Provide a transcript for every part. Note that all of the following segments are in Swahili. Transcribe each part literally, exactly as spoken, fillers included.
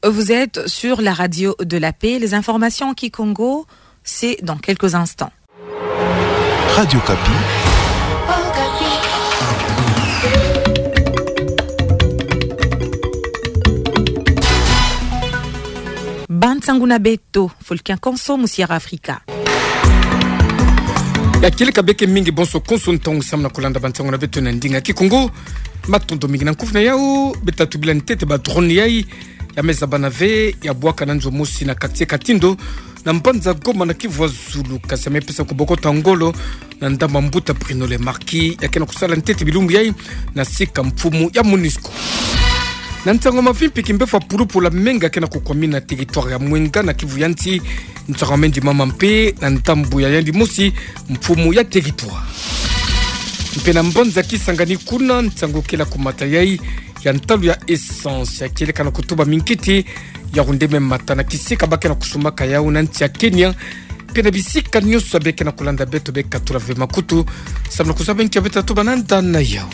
Vous êtes sur la radio de la paix. Les informations en Kikongo, c'est dans quelques instants. Radio Kapi. Bantsanguna Beto, Folkin Konso, Moussière Africa. Ya kile kabeke mingi bonso konso ntongo samna kulanda Bantsanguna Beto na ndinga Kikongo. Matondo mingi na nkufna yao, beta tubila ntete ba drone yai, ya meza banave, ya buaka nanzo mosi na katie katindo, na mbanza Goma na Kivu Zulu, kasi mepesa kubokota Ngolo, na ndamba mbuta Bruno Le Marquis, ya kena kusala ntete bilumbu yai, na sika mfumu ya MONUSCO. Na ntango mafimpi kimbefa pulupu la menga kena kukwami na territoire ya Mwenga na Kivu Yanti, ntango mendi mama mpe, na ntambu ya yandi mosi, mfumu ya territoire. Mpena mbanza kisangani kuna, ntango kela kumata yai, ya ntalu ya essence, ya kele kana kutuba minkiti, ya rundeme mata na kisika bake na kusumaka yao na nti ya Kenya, pena bisika nyoso beke na kulanda beto beka tulave makutu, samna kusaba nti ya beta tuba nanda na yao.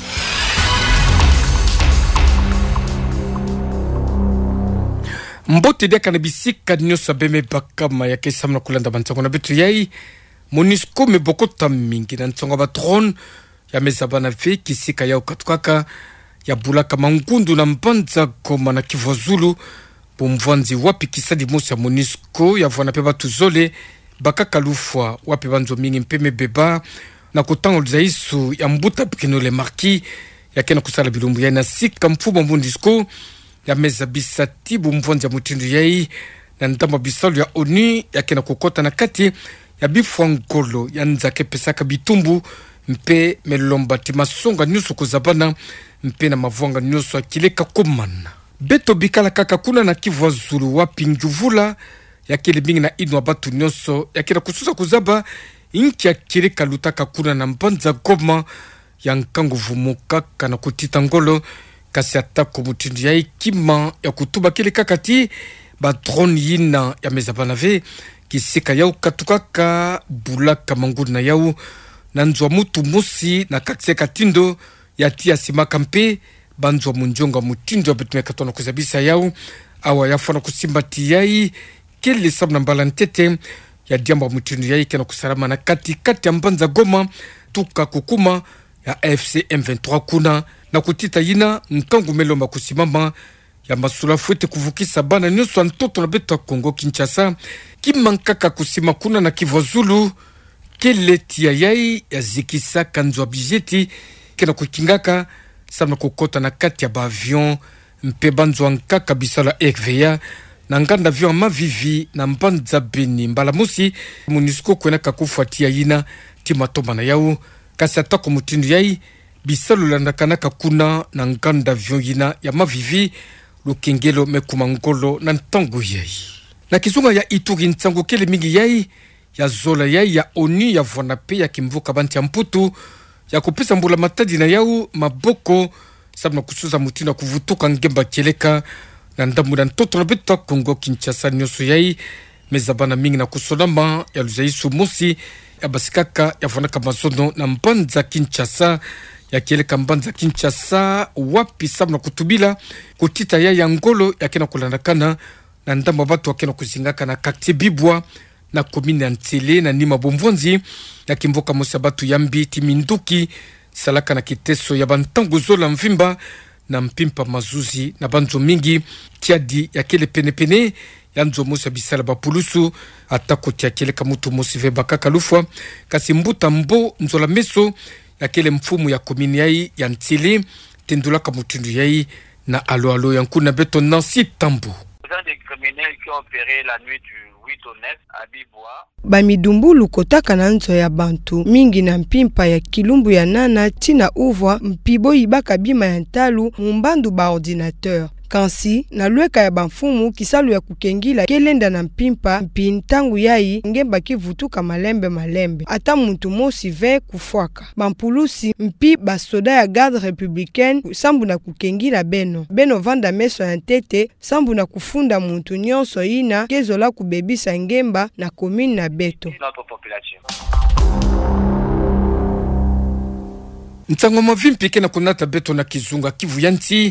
Mbote deka na bisika nyoso beme baka maya ke samna kulanda Bantsanguna Beto yai, MONUSCO me bokota mingi na ntsonga ba drone, ya meza bana ve kisika yao katukaka, ya bulaka mangundu na mbanza Goma na Kivu Zulu, bomvanzi wapi kisadi mosi ya MONUSCO, ya vwana peba tuzole, baka kalufwa wapi banzo mingi mpeme beba, na kutango zaisu ya mbuta Bruno Le Marquis, ya kena kusala bilumbu ya na sika mfumo MONUSCO, ya meza bisati bomvanzi ya mutindu yai, na ndamba bisalu ya ONU, ya kena kukota na kati, ya bifwa Ngolo, ya nzake pesaka bitumbu, mpe melomba timasonga nyuso kuzabana, mpe na mavuanga nyuso akileka kumana. Beto bikala kaka kuna na Kivu Zulu wapi njuvula, ya kele bingi na inu abatu nyuso, ya kila kususa kuzaba, inki ya kileka lutaka kuna na mbanza Goma, ya nkangu vumuka kana kutita Ngolo, kasi atako mutindi ya ikima, ya kutuba kele kakati, ba drone yina ya meza banave, kisika yau katukaka, bulaka mangudu na yau, na nzwa mutu musi na kakse katindo ya tia simaka mpe, banzwa munjonga mutindo ya betume katona kuzabisa yau, awa ya fana kusimbati yai, kele sabna mbala ntete, ya diamba mutindo yai kena kusarama na kati kati ya mbanza Goma, tuka kukuma ya A F C M vingt-trois kuna, na kutita yina nkangu melomba kusimama, ya masula fuete kuvukisa bana nyoso antoto na beto Kongo Kinshasa, kimankaka kusima kuna na Kivu Zulu, kele tia yai ya zikisa kanzwa bijeti, kena kukingaka, samna kukota na kati ya ba avion, mpe banzwa nkaka bisala R V A, na nganda avion mavivi, na mbanza Beni, mbala musi, MONUSCO kwena kakufuatia yina, timatoma na yau, kasi atako mutindu yai, bisalu landakanaka kuna, na nganda avion yina, ya mavivi, lukengelo mekuma Ngolo, na ntango yai. Na kizunga ya Ituri ntango kele mingi yai, ya zola yai ya ONU ya vwana pe ya kimvuka banti ya mputu, ya kupisa mbula matadi na yau maboko, sabna kusuza mutina kuvutuka ngemba keleka, na ndamu na ntoto na beta Kongo Kinshasa nyoso yai, mezabana mingi na kusolama, ya luzaisu mosi, ya basikaka ya vwana kamazono na mbanza Kinshasa, ya keleka mbanza Kinshasa, wapi sabna kutubila, kutita yai ya Ngolo ya kena kulandakana, na ndamu batu wa kena kuzingaka na kakte bibwa, na komine Antele na nima bomvonzi, ya kimvoka mosabatu yambi timinduki, salaka na kiteso ya bantangu zola mvimba, na mpimpa mazuzi na banzo mingi, kiadi ya kele pene pene, ya nzo mosa bisala bapulusu, atako tia kele kamutu mosive baka kalufwa, kasi mbuta mbo nzola meso, ya kele mfumu ya komine yai ya Antele, tendula kamutindu yai, na alo alo ya nkuna beto Nancy Tambo. Des criminels qui ont opéré la nuit du huit au neuf à Bibwa. Bamidumbulu kotaka na nzo ya bantu mingi na mpimpa ya kilumbu ya nana tina uvwa mpibo ibaka bima ya ntalu mumbandu ba ordinateur. Kansi na lweka ya banfumu kisalu ya kukengila kelenda na mpimpa mpintangu yai ngemba kivutuka malembe malembe ata muntu mosi ve kufwaka bampulusi mpi basoda ya garde républicaine sambu na kukengila beno beno vanda meso ya ntete sambu na kufunda muntu nyonso ina kezola kubebisa ngemba na komine na beto. Ntango mavimpi kena kunata beto na kizunga Kivu Yanti,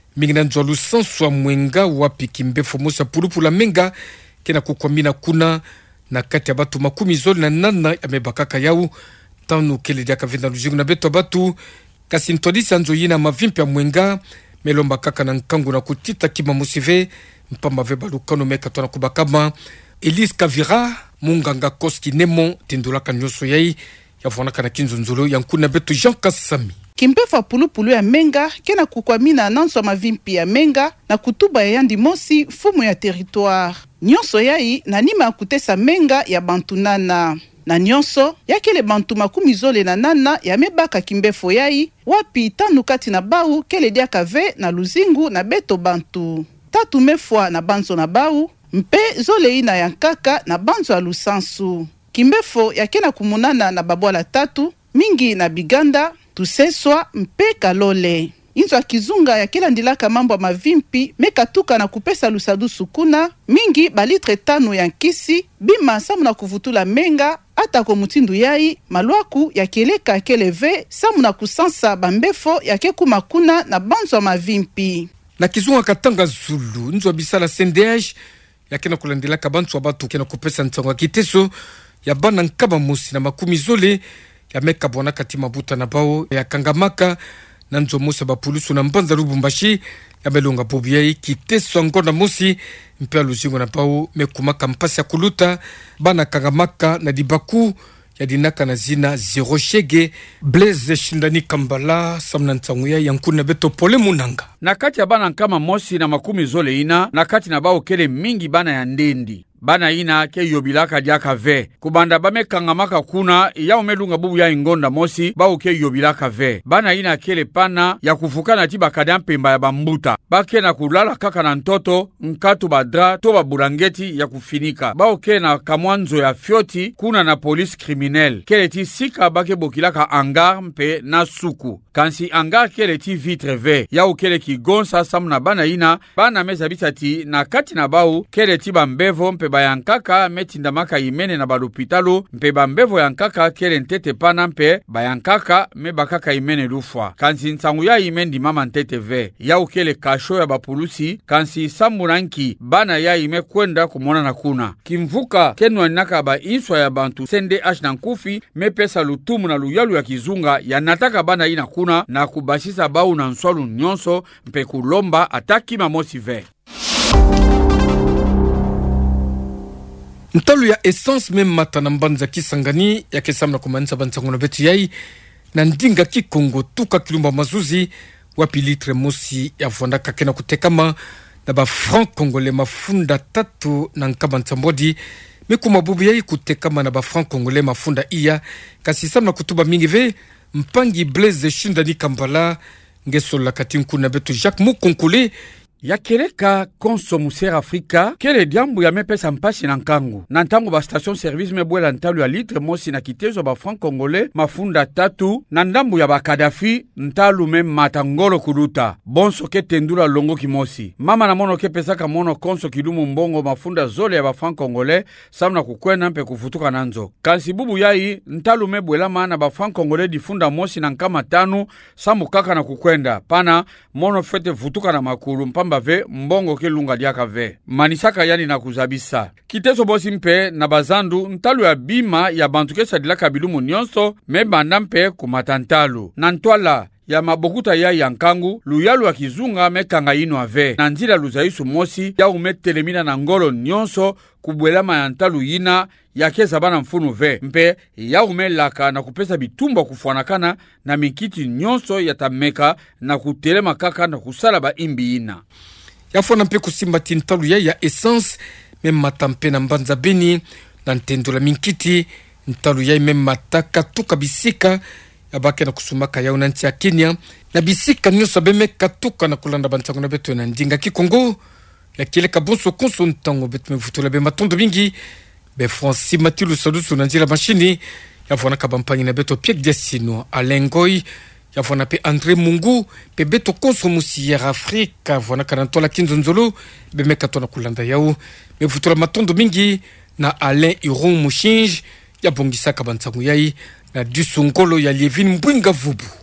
mingina nzwalu sanswa mwenga wapi kimbefo musa pulupula menga kena kukwamina kuna na kati ya batu makumi zoli na nana ya mebakaka yau tanu kele diaka vinda lujigu na beto batu kasi ntolisa nzo yina mavimpi ya mwenga melomba kaka na nkangu na kutita kima musive mpamba veba lukano meka tuana kubakama Elise Kavira munganga koski nemo tindulaka nyoso yai yafonaka na kinzo nzolo yankuna beto Jean Kasami kimpefa pulupulu ya menga kena kukwamina nanso mavimpi ya menga na kutuba ya yandi mosi fumu ya territoire nyonso yai na nima ya kutesa menga ya bantunana na nyonso yakele bantu makumi zole na nana ya mebaka kimbefo yai wapi tanu kati na bau kele diaka ve na luzingu na beto bantu tatu mefwa na banzo na bau mpe zole ina ya nkaka na banzo ya lusansu kimbefo yakena kumunana na babwala tatu mingi na biganda tuseswa mpe kalole inzo akizunga ya kila ndilaka mambo ya mavimpi mekatuka na kupesa lusadu sukuna mingi balitre tano ya nkisi bima samu na kuvutula menga ata ko mutindu yai malwaku ya keleka keleve samu na kusansa bambefo ya keku makuna na banzo ya mavimpi na kizunga katanga zulu nzo bisala C N D H ya kena kulandilaka bantu wa batu kena kupesa ntango kiteso ya bana nkaba musi na makumi zole ya meka bona kati mabuta na bao ya kangamaka na nzo musa bapulusu na mbanza Lubumbashi ya belonga bobiai kiteso ngona musi mpea luzingo na bao mekumaka mpasi ya kuluta bana kangamaka na dibaku ya dinaka na zina zero shege Blaise Shindani Kambala samna ntanguya yankuna beto pole munanga na kati ya bana nkama mosi na makumi zole ina na kati na bao kele mingi bana ya ndendi bana ina ke yobilaka diaka ve kubanda bame kangamaka kuna ya umelunga bubu ya ingonda mosi bao ke yobilaka ve bana ina kele pana ya kufukana tiba kadampemba ya bambuta bake na kulala kaka na ntoto nkatu badra to baburangeti ya kufinika bao ke na kamwanzo ya fioti kuna na polisi criminel kele ti sika bake bokilaka angar mpe na suku kansi angar kele ti vitre ve ya ukele ki gonsa samna bana ina bana meza bitati na kati na bao kele ti bambevo mpe bayankaka metindamaka imene na balupitalo mpe bambevo yankaka kele ntete pana mpe bayankaka me bakaka imene lufwa kansi nsangu ya imendi mama ntete ve ya ukele kasho ya bapulusi kansi samburanki bana ya ime kwenda kumona na kuna kimvuka kenwa naka ba inswa ya bantu C N D H na nkufi me pesa lutumu na luyalu ya kizunga ya nataka bana ina kuna na kubashisa bau na nswalu nyonso mpe kulomba ataki mamosi ve ntalu ya essence meme mata na mbanza kisangani ya kesamna kumanisa bansango na betu yai na ndinga kikongo tuka kilumba mazuzi wapi litre mosi ya vonda kakena kutekama na ba franc congolais mafunda tatu na nkaba ntambodi meku mabubu yai kutekama na ba franc congolais mafunda iya kasi samna kutuba mingi ve mpangi Blaise Shindani Kambala ngesola katinku na betu Jacques Mukonkole ya keleka konso musera Afrika kele diambu ya mepesa mpasi na nkangu na ntango ba station service mebwela ntalu ya litre mosi na kitezo ba franc congolais mafunda tatu na ndambu ya ba Kadafi ntalu me matangolo kuduta bonso ke tendula longo kimosi mama na mono ke pesaka mono konso kilumu mbongo mafunda zole ya ba franc congolais samna kukwena mpe kufutuka nanzo kansi bubu yai ntalu mebwela maana ba franc congolais difunda mosi na nkama tanu samu kaka na kukwenda pana mono fete futuka na makulu mpamba ve mbongo ke lunga diaka ve manisaka yani na kuzabisa kiteso bosi mpe na bazandu ntalu ya bima ya bantu ke sadilaka bilumu nyonso me banda mpe kumatantalu na ntwala ya mabokuta ya yankangu luyalu ya kizunga mekanga ino ave na nzila luzaisu mosi ya umetelemina na ngolo nyonso kubwelama ya ntalu yina ya keza bana mfunu ve mpe ya umelaka na kupesa bitumba kufuanakana na mikiti nyonso ya tameka na kutelema kaka na kusala ba imbi ina ya fona mpe kusimba tintalu ya ya essence meme matampe na mbanza beni na ntendo la minkiti ntalu ya meme mataka tuka bisika abake na kusumaka ya unanchi ya Kenya na bisika nyoso beme katuka na kulanda bantango na beto na ndinga kikongo ya kile kabonso konso ntango betu mevutula be matondo bingi be Francis Matilu Salusu na njira machini ya vona kabampanyi na beto Pierre Destino Alengoi ya vona pe André Mungu pe beto konso musiera Afrika vona kanantola kinzonzolo be mekato na kulanda yao mevutula matondo bingi na Alain Iron Mushinj ya bongisa kabantango yai na dusungolo ya Lievin Mbwinga Vubu